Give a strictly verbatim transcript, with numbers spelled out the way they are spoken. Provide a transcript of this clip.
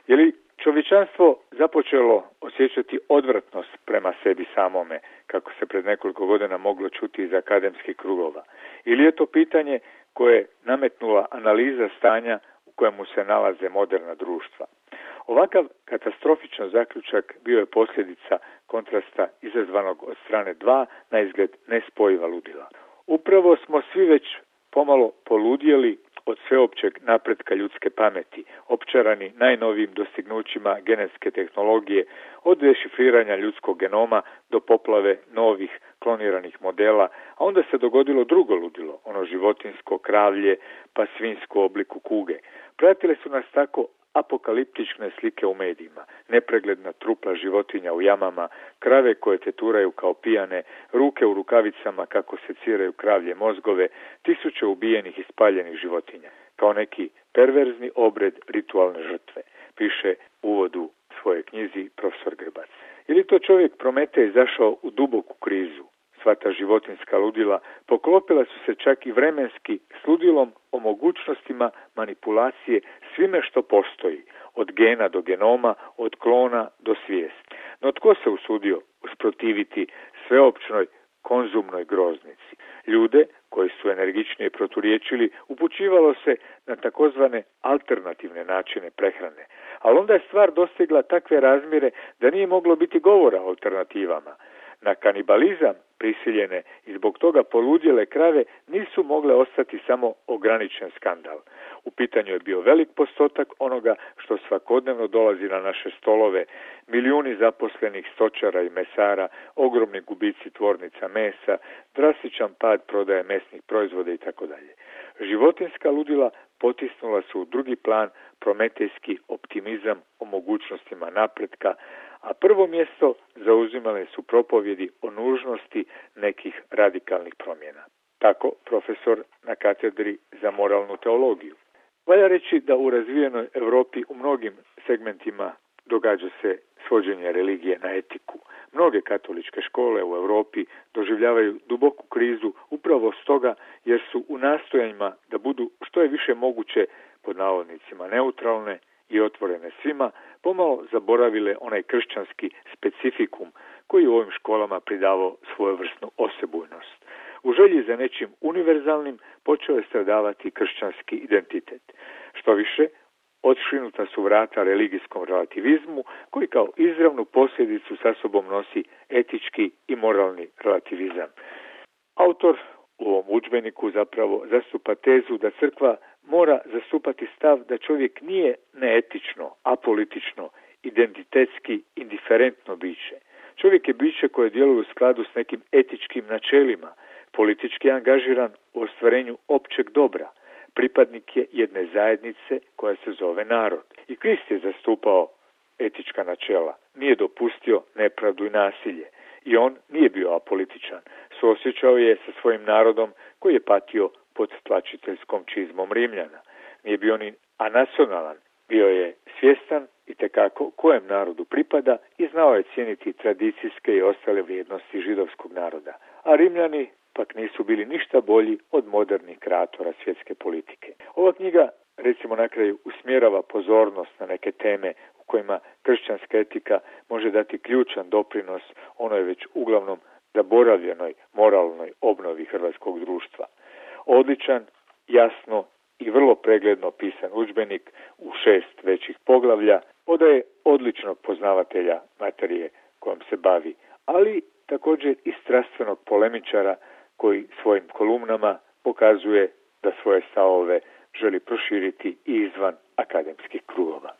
Je li čovječanstvo započelo osjećati odvratnost prema sebi samome, kako se pred nekoliko godina moglo čuti iz akademskih krugova? Ili je to pitanje koje je nametnula analiza stanja u kojemu se nalaze moderna društva? Ovakav katastrofičan zaključak bio je posljedica kontrasta izazvanog od strane dva naizgled nespojiva ludila. Upravo smo svi već pomalo poludjeli od sveopćeg napretka ljudske pameti, opčarani najnovijim dostignućima genetske tehnologije, od dešifriranja ljudskog genoma do poplave novih kloniranih modela, a onda se dogodilo drugo ludilo, ono životinsko, kravlje, pa svinjsko u obliku kuge. Pratile su nas tako apokaliptične slike u medijima, nepregledna trupla životinja u jamama, krave koje teturaju kao pijane, ruke u rukavicama kako seciraju kravlje mozgove, tisuće ubijenih i spaljenih životinja, kao neki perverzni obred ritualne žrtve, piše u uvodu svoje knjizi profesor Grbac. Ili to čovjek Prometej zašao u duboku krizu? Sva ta životinska ludila poklopila su se čak i vremenski s ludilom o mogućnostima manipulacije svime što postoji, od gena do genoma, od klona do svijesti. No tko se usudio usprotiviti sveopćnoj konzumnoj groznici? Ljude koji su energičnije proturječili upućivalo se na takozvane alternativne načine prehrane, ali onda je stvar dostigla takve razmjere da nije moglo biti govora o alternativama. Na kanibalizam prisiljene i zbog toga poludjele krave nisu mogle ostati samo ograničen skandal. U pitanju je bio velik postotak onoga što svakodnevno dolazi na naše stolove, milijuni zaposlenih stočara i mesara, ogromni gubici tvornica mesa, drastičan pad prodaje mesnih proizvoda itd. Životinska ludila potisnula su u drugi plan prometejski optimizam o mogućnostima napretka, a prvo mjesto zauzimale su propovjedi o nužnosti nekih radikalnih promjena. Tako profesor na katedri za moralnu teologiju. Valja reći da u razvijenoj Europi u mnogim segmentima događa se svođenje religije na etiku. Mnoge katoličke škole u Europi doživljavaju duboku krizu upravo stoga jer su u nastojanjima da budu što je više moguće pod navodnicima neutralne i otvorene svima, pomalo zaboravile onaj kršćanski specifikum koji u ovim školama pridavao svojevrsnu osebujnost. U želji za nečim univerzalnim počeo je stradavati kršćanski identitet. Što više, odšrinuta su vrata religijskom relativizmu koji kao izravnu posljedicu sa sobom nosi etički i moralni relativizam. Autor u ovom udžbeniku zapravo zastupa tezu da crkva mora zastupati stav da čovjek nije neetično, apolitično, identitetski, indiferentno biće. Čovjek je biće koje djeluje u skladu s nekim etičkim načelima, politički angažiran u ostvarenju općeg dobra. Pripadnik je jedne zajednice koja se zove narod. I Krist je zastupao etička načela, nije dopustio nepravdu i nasilje. I on nije bio apolitičan. Suosjećao je sa svojim narodom koji je patio pod tlačiteljskom čizmom Rimljana. Nije bio ni anacionalan, bio je svjestan itekako kojem narodu pripada i znao je cijeniti tradicijske i ostale vrijednosti židovskog naroda. A Rimljani pak nisu bili ništa bolji od modernih kreatora svjetske politike. Ova knjiga, recimo na kraju, usmjerava pozornost na neke teme u kojima kršćanska etika može dati ključan doprinos onoj već uglavnom zaboravljenoj moralnoj obnovi hrvatskog društva. Odličan, jasno i vrlo pregledno pisan udžbenik u šest većih poglavlja odaje odličnog poznavatelja materije kojom se bavi, ali također i strastvenog polemičara koji svojim kolumnama pokazuje da svoje stavove želi proširiti i izvan akademskih krugova.